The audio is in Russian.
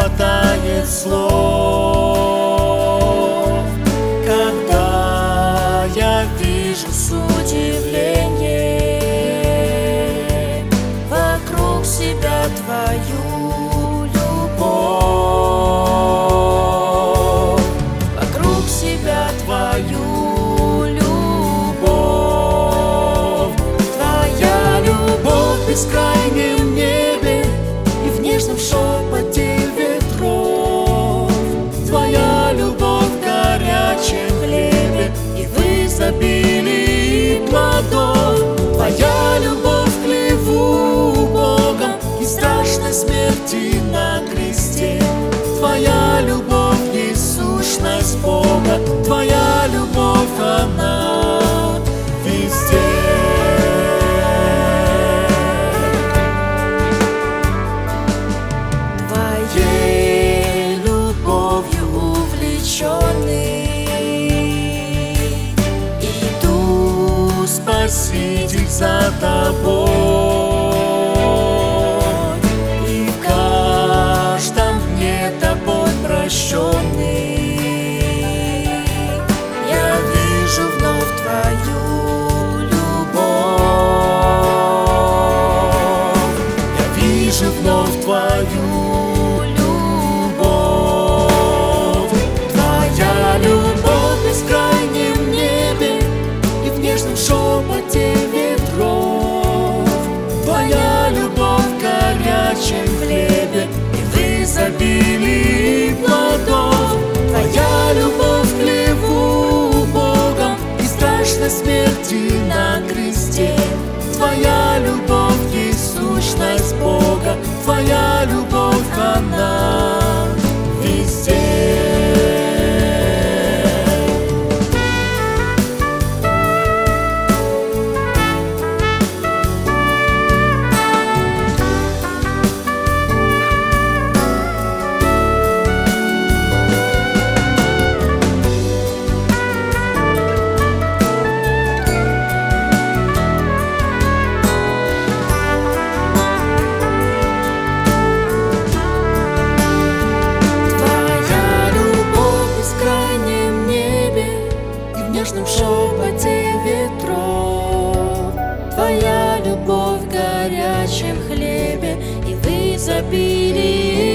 хватает слов, когда я вижу с удивлением вокруг себя Твою любовь, вокруг себя Твою любовь. Твоя любовь в бескрайнем небе и в нежном шепоте ветров. Твоя любовь в горячем хлебе и в изобилии плодов. Твоя любовь в хлеву Бога и страшной смерти на кресте. Твоя любовь есть сущность Бога. Твоя любовь, она везде. Твоей любовью увлеченный иду, Спаситель, за Тобой. И в каждом дне Тобой прощенный я вижу вновь Твою любовь. Я вижу вновь Твою любовь. Твоя любовь в бескрайнем небе и в нежном шепоте ветров. Твоя любовь в горячем хлебе и в изобилии плодов. Твоя любовь в хлеву Бога и страшной смерти на кресте. Твоя любовь есть сущность Бога. Твоя любовь, она везде. В нежном шепоте ветров. Твоя любовь в горячем хлебе и в изобилии